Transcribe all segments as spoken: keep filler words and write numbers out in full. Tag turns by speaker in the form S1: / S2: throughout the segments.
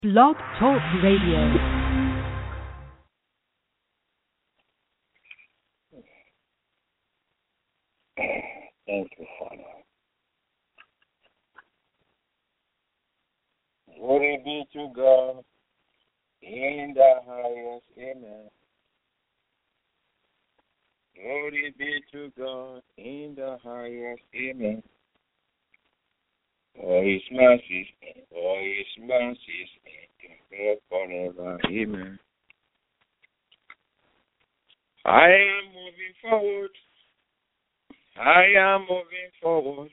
S1: Blog Talk Radio.
S2: Thank you, Father. Glory be to God in the highest. Amen. Glory be to God in the highest. Amen. For His mercies, for His mercies, endure forever. Amen. I am moving forward. I am moving forward.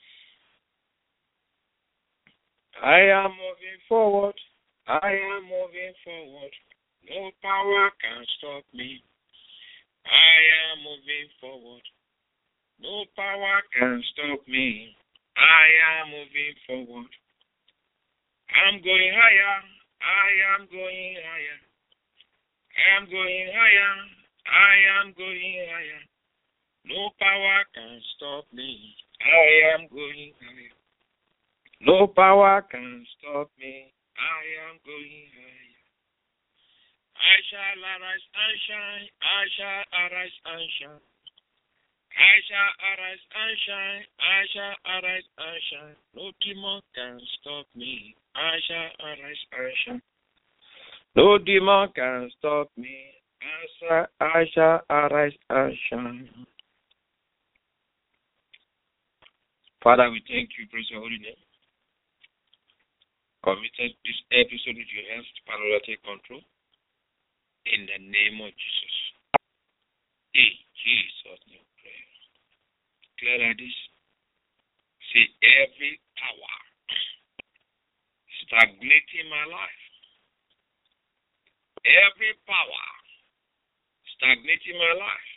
S2: I am moving forward. I am moving forward. No power can stop me. I am moving forward. No power can stop me. I am moving forward. I'm going higher. I am going higher. I am going higher. I am going higher. No power can stop me. I am going higher. No power can stop me. I am going higher. I shall arise and shine. I shall arise and shine. I shall arise and shine. I shall arise and shine. No demon can stop me. I shall arise and shine. No demon can stop me. I shall, I shall arise and shine. Father, we thank you, praise your holy name. Committed this episode with your hands, Father, take control. In the name of Jesus. In Jesus' name, pray. Declare like this. See every power stagnating my life. Every power stagnating my life.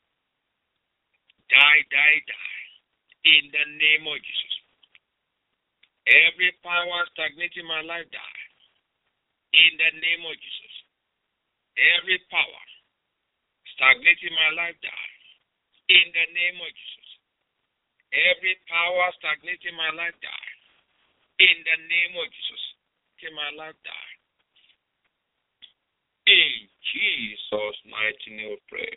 S2: Die, die, die. In the name of Jesus. Every power stagnating my life, die. In the name of Jesus. Every power stagnating my life, die. In the name of Jesus. Every power stagnating my life, die. In the name of Jesus. Till my life die. In Jesus' mighty name we pray.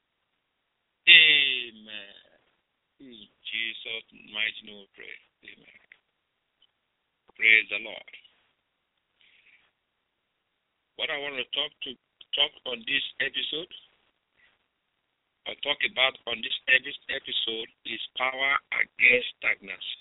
S2: Amen. In Jesus' mighty name we pray. Amen. Praise the Lord. What I want to talk to talk on this episode, or talk about on this episode, is power against stagnancy.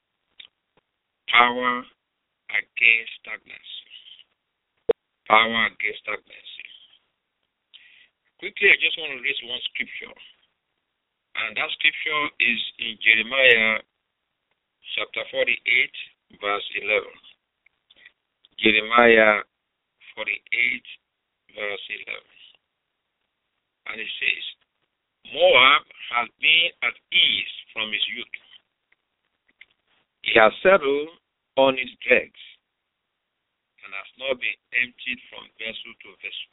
S2: Power against stagnancy. Power against stagnancy. Quickly, I just want to read one scripture. And that scripture is in Jeremiah chapter forty-eight, verse eleven. Jeremiah forty-eight, verse eleven. And it says, Moab has been at ease from his youth. He has settled on his dregs and has not been emptied from vessel to vessel.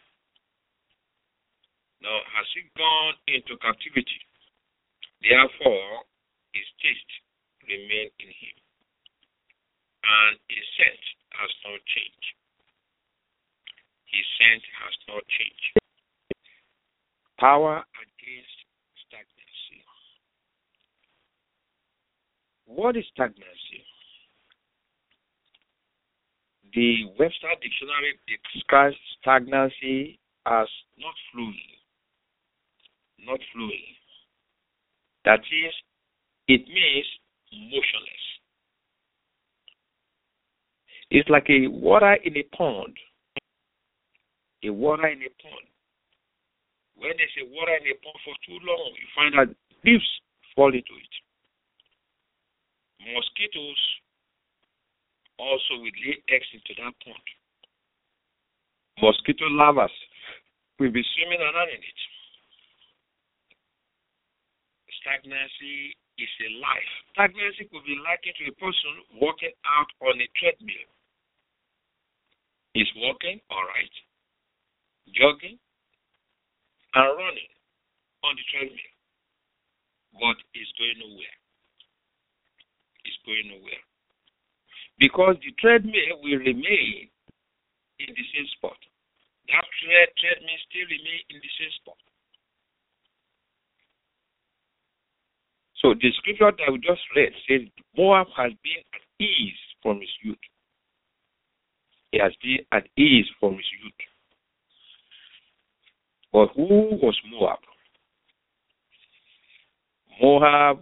S2: Now has he gone into captivity? Therefore, his taste remained in him, and his scent has not changed. His scent has not changed. Power against stagnancy. What is stagnancy? The Webster Dictionary describes stagnancy as not flowing. Not flowing. That is, it means motionless. It's like a water in a pond. A water in a pond. When there's a water in a pond for too long, you find that leaves fall into it. Mosquitoes also will lay eggs into that pond. Mosquito larvae will be swimming around in it. Stagnancy is a life. Stagnancy could be likened to a person walking out on a treadmill. He's walking, all right, jogging, and running on the treadmill, but it's going nowhere. It's going nowhere. Because the treadmill will remain where treadmill still remain in the same spot. So the scripture that we just read says Moab has been at ease from his youth. He has been at ease from his youth. But who was Moab? Moab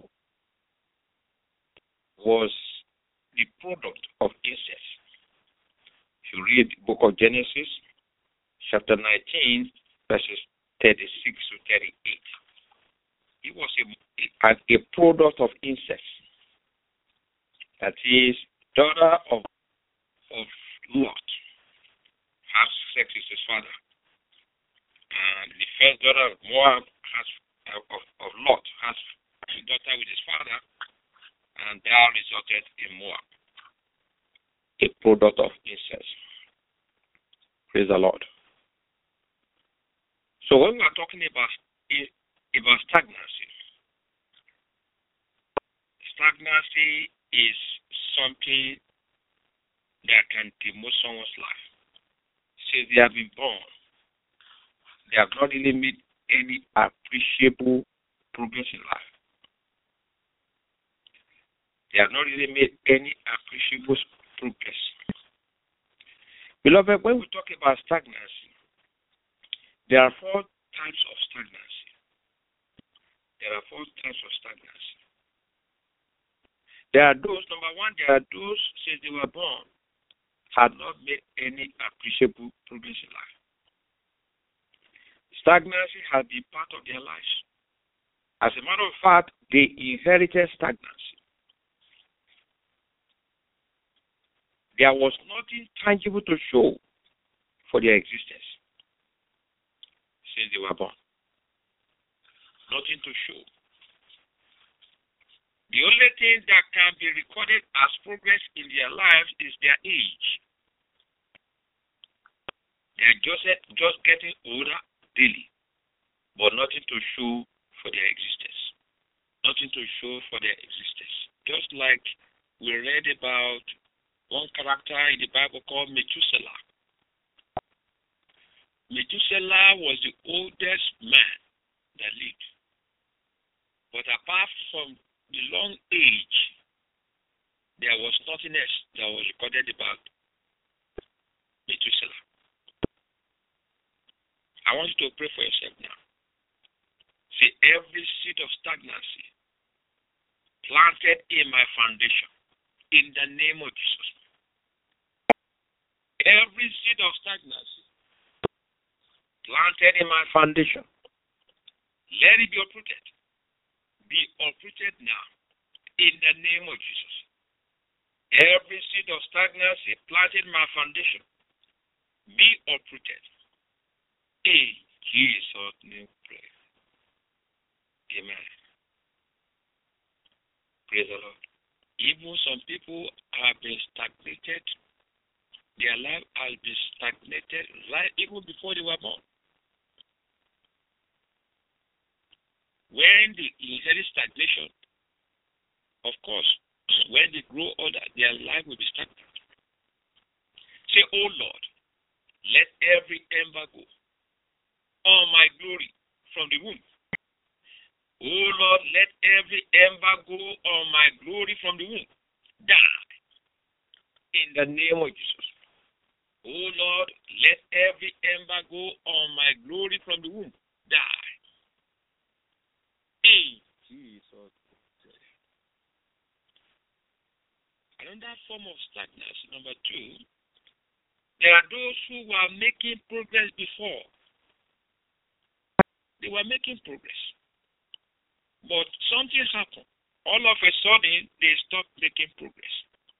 S2: was the product of incest. If you read the book of Genesis, chapter nineteen, verses thirty-six to thirty-eight, it was a, a, a product of incest. That is, daughter of, of Lot has sex with his father. And the first daughter of Moab has, of, of Lot has a daughter with his father, and that resulted in Moab, a product of incest. Praise the Lord. So when we are talking about, about stagnancy, stagnancy is something that can demote someone's life. Say they have been born, they have not really made any appreciable progress in life. They have not really made any appreciable progress. Beloved, when we talk about stagnancy, there are four types of stagnancy. There are four types of stagnancy. There are those, number one, there are those since they were born had not made any appreciable progress in life. Stagnancy has been part of their lives. As a matter of fact, they inherited stagnancy. There was nothing tangible to show for their existence since they were born. Nothing to show. The only thing that can be recorded as progress in their lives is their age. They are just, just getting older daily, but nothing to show for their existence. Nothing to show for their existence. Just like we read about one character in the Bible called Methuselah. Methuselah was the oldest man that lived. But apart from the long age, there was nothing else that was recorded about Methuselah. I want you to pray for yourself now. See, every seed of stagnancy planted in my foundation, in the name of Jesus. Every seed of stagnancy planted in my foundation, let it be uprooted. Be uprooted now, in the name of Jesus. Every seed of stagnancy planted in my foundation, be uprooted. In Jesus' name, pray. Amen. Praise the Lord. Even some people have been stagnated. Their life has been stagnated right even before they were born. When they inherit stagnation, of course, when they grow older, their life will be stagnant. Say, oh Lord, let every embargo on my glory from the womb. Oh Lord, let every embargo on my glory from the womb die in the name of Jesus. Oh Lord, let every embargo on my glory from the womb die. In Jesus' name. Another form of stagnancy, number two, there are those who were making progress before. They were making progress. But something happened. All of a sudden, they stopped making progress.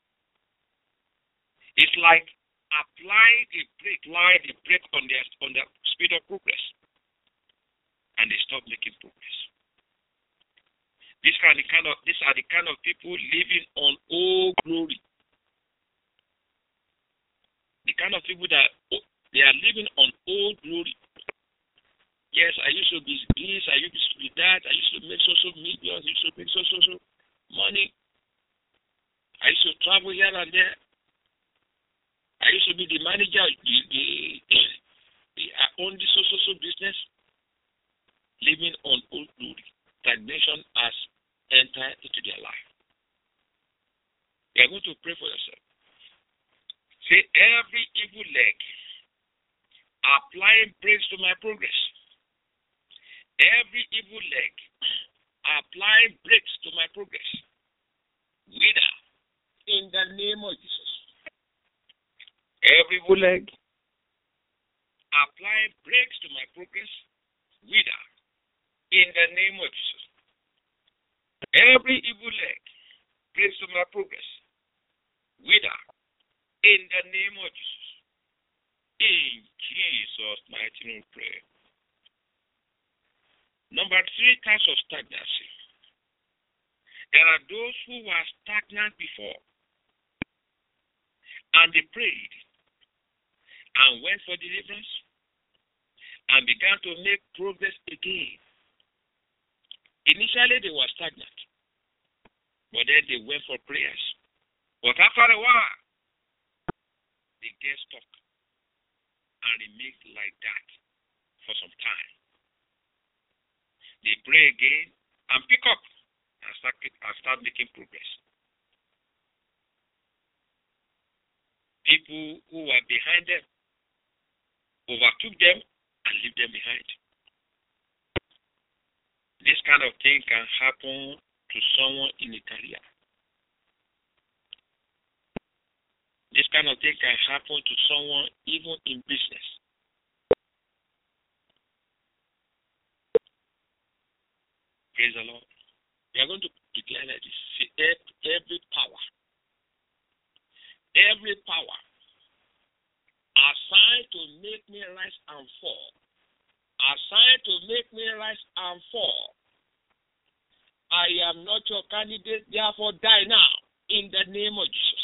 S2: It's like applying a brake, line a brake on their on their speed of progress. And they stop making progress. These are the kind of these are the kind of people living on old glory. The kind of people that they are living on old glory. Yes, I used to be this, I used to be that, I used to make so so millions, I used to make so so so money. I used to travel here and there. I used to be the manager. The, the, the, I own this so so so business, living on old glory. Stagnation has entered into their life. You are going to pray for yourself. Say, every evil leg applying brakes to my progress. Every evil leg applying brakes to my progress. Wither in the name of Jesus. Every evil leg applying brakes to my progress. Wither in the name of Jesus. Every evil leg brakes to my progress. Wither in the name of Jesus. In Jesus' mighty name, pray. Number three, types of stagnancy. There are those who were stagnant before, and they prayed and went for deliverance and began to make progress again. Initially, they were stagnant, but then they went for prayers. But after a while, they get stuck and remain like that for some time. They pray again and pick up and start, and start making progress. People who were behind them overtook them and left them behind. This kind of thing can happen to someone in a career. This kind of thing can happen to someone even in business. Praise the Lord. We are going to declare that this. Every power, every power assigned to make me rise and fall, assigned to make me rise and fall, I am not your candidate, therefore die now in the name of Jesus.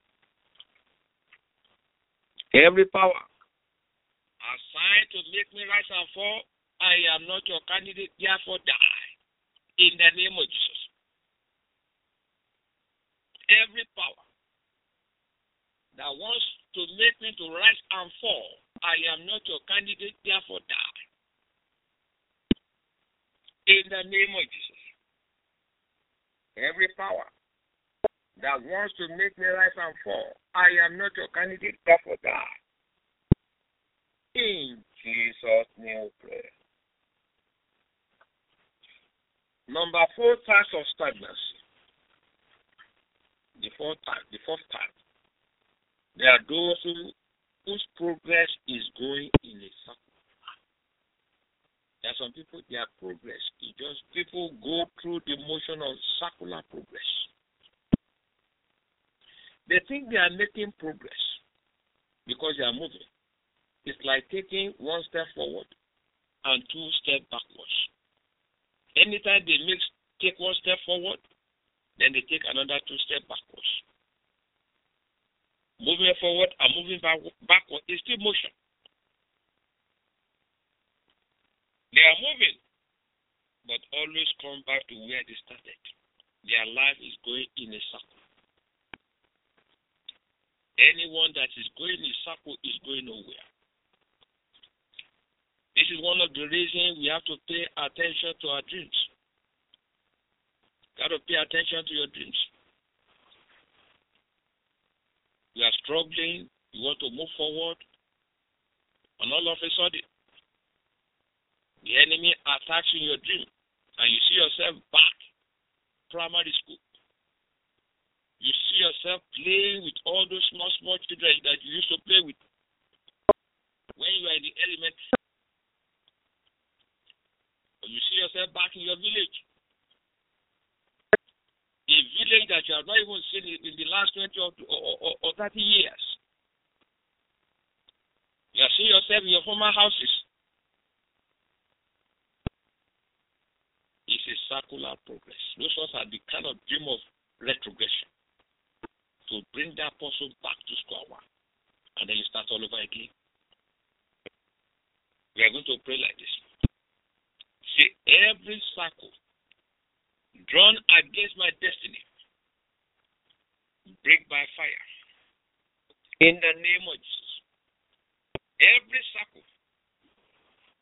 S2: Every power assigned to make me rise and fall, I am not your candidate, therefore die in the name of Jesus. Every power that wants to make me to rise and fall, I am not your candidate, therefore die in the name of Jesus. Every power that wants to make me rise and fall, I am not your candidate, therefore die. In Jesus' name we pray. Number four, types of stagnancy. The fourth type, the fourth type. There are those who, whose progress is going in a circle. There are some people, their progress is just people go through the motion of circular progress. They think they are making progress because they are moving. It's like taking one step forward and two steps backwards. Anytime they make take one step forward, then they take another two steps backwards. Moving forward and moving back, backward is still motion. They are moving, but always come back to where they started. Their life is going in a circle. Anyone that is going in a circle is going nowhere. This is one of the reasons we have to pay attention to our dreams. Got to pay attention to your dreams. You are struggling, you want to move forward, and all of a sudden, the enemy attacks in your dream, and you see yourself back primary school. You see yourself playing with all those small, small children that you used to play with when you were in the elementary. Or you see yourself back in your village. A village that you have not even seen in the last twenty or, or, or thirty years. You are seeing yourself in your former houses. It's a circular progress. Those ones are the kind of dream of retrogression. To bring that person back to square one. And then you start all over again. We are going to pray like this. See, every circle drawn against my destiny, break by fire. In the name of Jesus. Every circle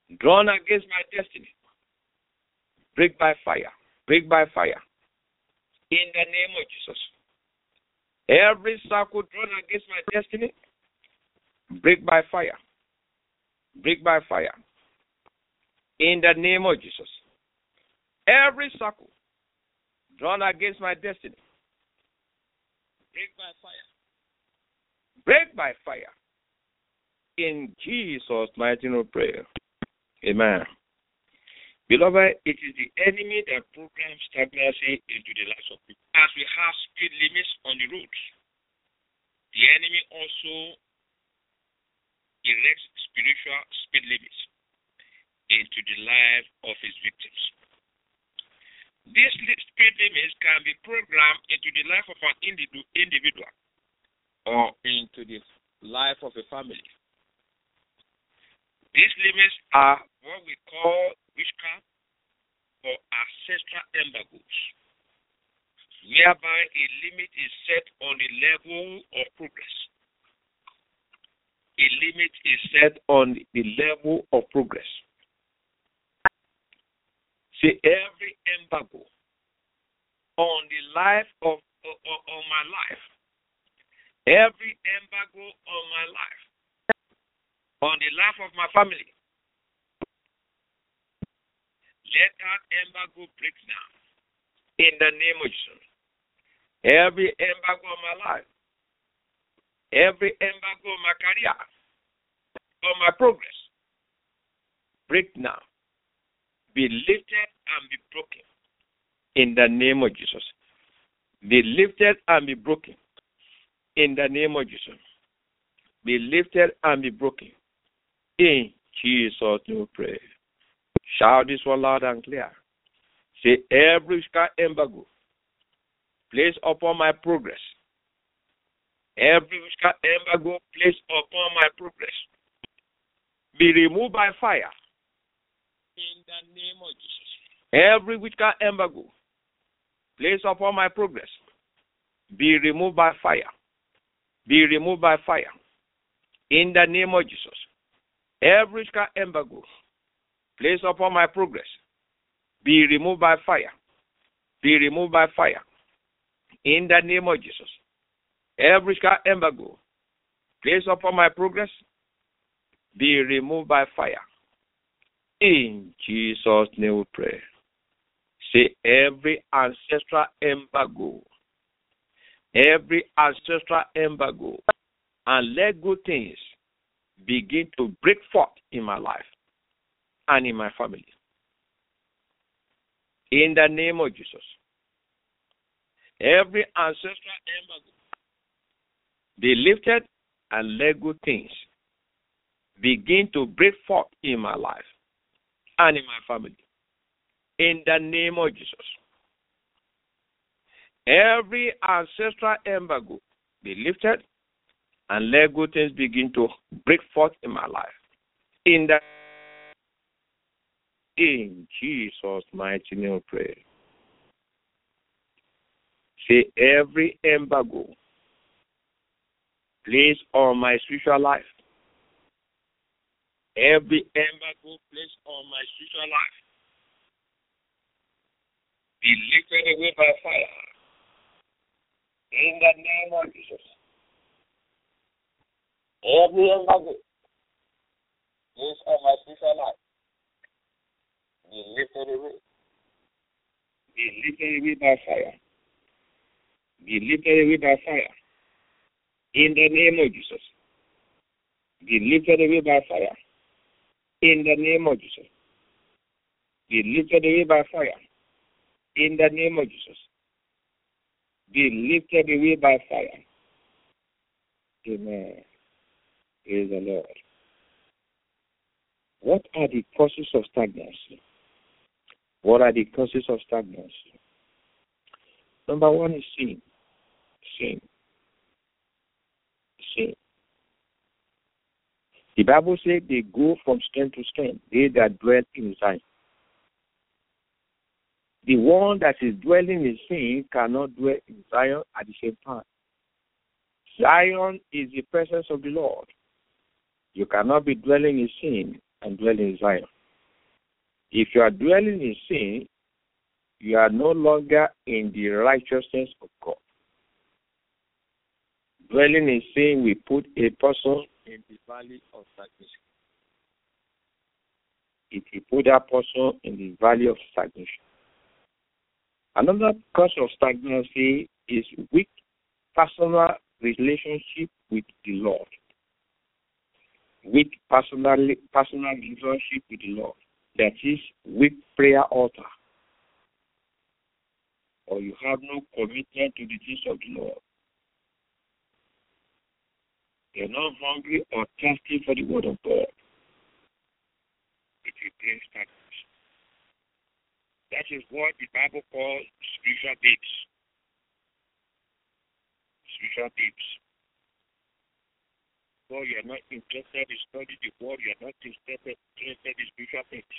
S2: drawn against my destiny, break by fire, break by fire. In the name of Jesus. Every circle drawn against my destiny, break by fire, break by fire. In the name of Jesus. Every circle drawn against my destiny, break by fire, break by fire. In Jesus' mighty name, prayer. Amen. Beloved, it is the enemy that programs stagnancy into the lives of people. As we have speed limits on the roads, the enemy also erects spiritual speed limits into the life of his victims. These speed limits can be programmed into the life of an individual or into the life of a family. These limits are what we call witchcraft or ancestral embargoes, whereby a limit is set on the level of progress. A limit is set on the level of progress. See, every embargo on the life of on, on my life, every embargo on my life, on the life of my family, let that embargo break now. In the name of Jesus. Every embargo on my life, every embargo on my career, on my progress, break now. Be lifted and be broken. In the name of Jesus. Be lifted and be broken. In the name of Jesus. Be lifted and be broken. In Jesus' name, pray. Shout this one loud and clear. Say, every embargo placed upon my progress, every embargo placed upon my progress, be removed by fire. In the name of Jesus. Every witchcraft embargo placed upon my progress, be removed by fire. Be removed by fire. In the name of Jesus. Every witchcraft embargo placed upon my progress, be removed by fire. Be removed by fire. In the name of Jesus. Every witchcraft embargo placed upon my progress, be removed by fire. In Jesus' name we pray. Say, every ancestral embargo, every ancestral embargo, and let good things begin to break forth in my life and in my family. In the name of Jesus. Every ancestral embargo be lifted and let good things begin to break forth in my life and in my family. In the name of Jesus. Every ancestral embargo be lifted and let good things begin to break forth in my life. In the in Jesus' mighty name we pray. Say, every embargo placed on my spiritual life, every embargo placed on my spiritual life, be lifted away by fire. In the name of Jesus. Every embargo placed on my spiritual life, be lifted away. Be lifted away by fire. Be lifted away by fire. In the name of Jesus. Be lifted away by fire. In the name of Jesus. Be lifted away by fire. In the name of Jesus. Be lifted away by fire. Amen. Praise the Lord. What are the causes of stagnancy? What are the causes of stagnancy? Number one is sin. Sin. Sin. The Bible says they go from strength to strength, they that dwell in Zion. The one that is dwelling in sin cannot dwell in Zion at the same time. Zion is the presence of the Lord. You cannot be dwelling in sin and dwelling in Zion. If you are dwelling in sin, you are no longer in the righteousness of God. Dwelling in sin will put a person in the valley of stagnation. It will put that person in the valley of stagnation. Another cause of stagnancy is weak personal relationship with the Lord. Weak personal, personal relationship with the Lord. That is, weak prayer altar. Or you have no commitment to the things of the Lord. You're not hungry or thirsty for the word of God. It will bring stagnation. That is what the Bible calls spiritual babes. Spiritual babes. So you are not interested in studying the word, you are not interested, interested in spiritual things.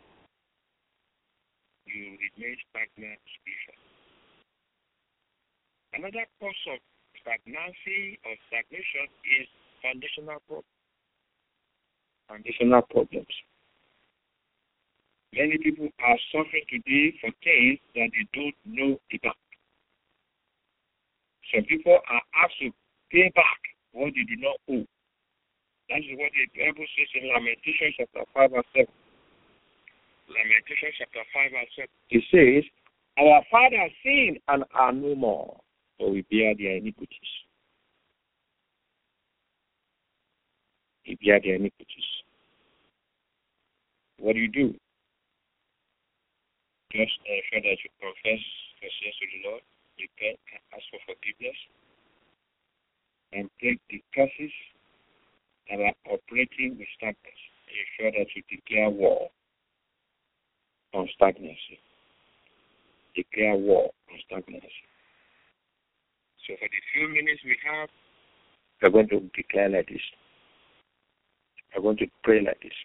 S2: You remain stagnant spiritually. Another cause of stagnancy or stagnation is foundational problems. Foundational problems. Many people are suffering today for things that they don't know about. Some people are asked to pay back what they did not owe. That is what the Bible says in Lamentations chapter five and seven. Lamentations chapter five and seven. It says, our fathers sinned and are no more, so we bear their iniquities. We bear their iniquities. What do you do? Just ensure that you confess your sins to the Lord, repent and ask for forgiveness, and break the curses that are operating with stagnancy. Ensure that you declare war on stagnancy. Declare war on stagnancy. So for the few minutes we have, we're going to declare like this. We're going to pray like this.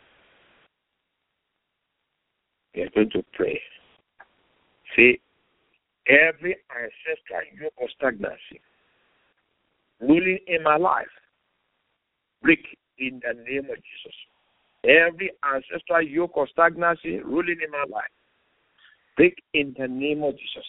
S2: We're going to pray. See, every ancestral yoke of stagnancy ruling in my life, break in the name of Jesus. Every ancestral yoke of stagnancy ruling in my life, break in the name of Jesus.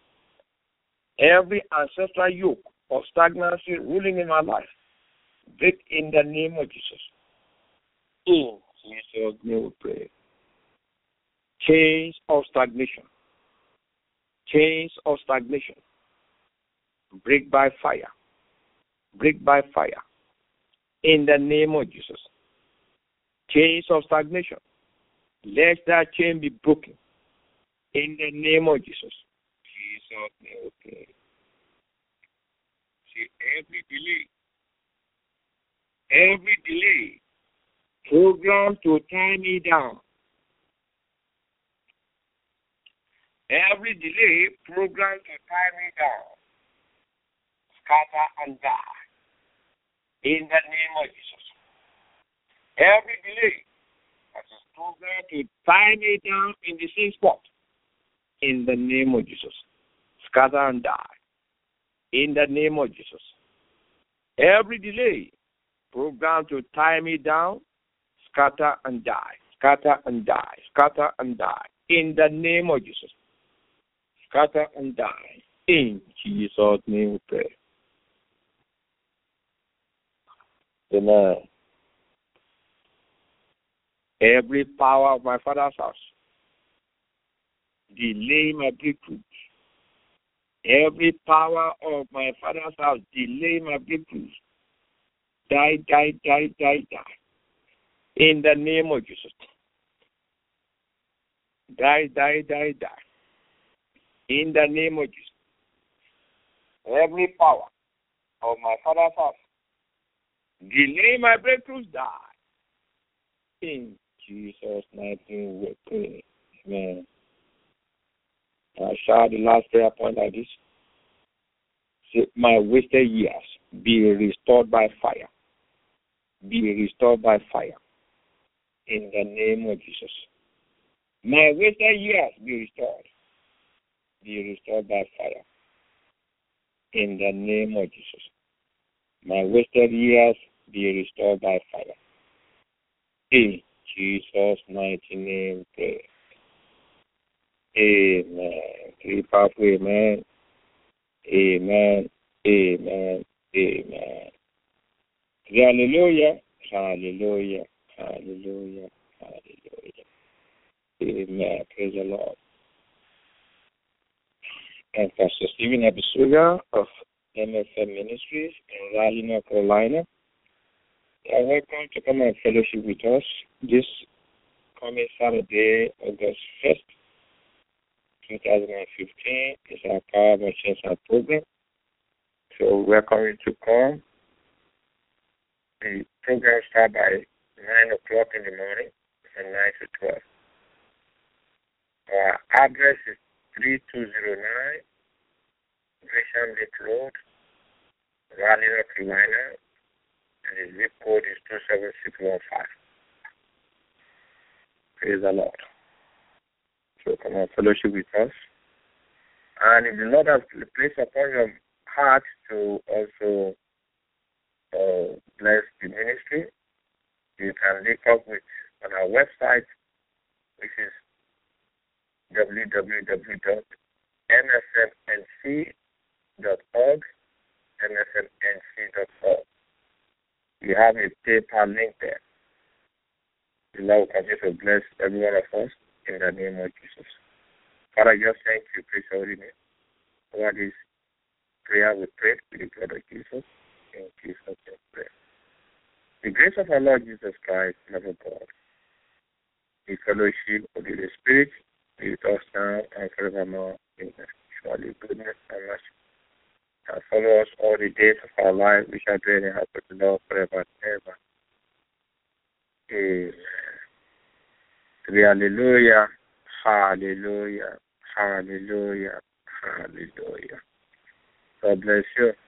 S2: Every ancestral yoke of stagnancy ruling in my life, break in the name of Jesus. In Jesus' name we pray. Chains of stagnation. Chains of stagnation. Break by fire. Break by fire. In the name of Jesus. Chains of stagnation. Let that chain be broken. In the name of Jesus. Jesus' name we pray. See, every delay, every delay programmed to tie me down. Every delay programmed to tie me down, scatter and die. In the name of Jesus. Every delay that is programmed to tie me down in the same spot, in the name of Jesus. Scatter and die. In the name of Jesus. Every delay programmed to tie me down, scatter and die. Scatter and die. Scatter and die. In the name of Jesus. Scatter and die. In Jesus' name we pray. Amen. Every power of my father's house, delay my breakthrough. Every power of my father's house, delay my breakthrough. Die, die, die, die, die. In the name of Jesus. Die, die, die, die. In the name of Jesus. Every power of my father's house, delay my breakthroughs, die. In Jesus' name we pray. Amen. I shall the last prayer point like this. Say, my wasted years be restored by fire. Be restored by fire. In the name of Jesus. My wasted years be restored. Be restored by fire. In the name of Jesus. My wasted years be restored by fire. In Jesus' mighty name, pray. Amen. Three powerful amen. Amen. Amen. Amen. Hallelujah. Hallelujah. Hallelujah. Hallelujah. Amen. Praise the Lord. And Pastor Stephen Abisuga of M F M Ministries in Raleigh, North Carolina. You are welcome to come and fellowship with us this coming Saturday, August fifth, twenty fifteen. It's our Power of Church program. So welcome you to come. The program starts by nine o'clock in the morning from nine to twelve. Our address is three two zero nine Gresham Lake Road, Raleigh, North Carolina, and the zip code is two seven six one five. Praise the Lord. So come on, fellowship with us. And if the Lord has placed upon your heart to also uh, bless the ministry, you can link up with on our website, which is w w w dot m f m n c dot org, m f m n c dot org. We have a PayPal link there. The Lord will continue to bless every one of us in the name of Jesus. Father, just thank you, praise your holy name. For this prayer we pray with the blood of Jesus. In Jesus' name, pray. The grace of our Lord Jesus Christ, love of God, the fellowship of the Holy Spirit, be with us now and forevermore. Amen. Surely goodness and mercy shall follow us all the days of our life. We shall dwell in the house of the Lord forever and ever. Amen. Hallelujah. Hallelujah. Hallelujah. Hallelujah. God bless you.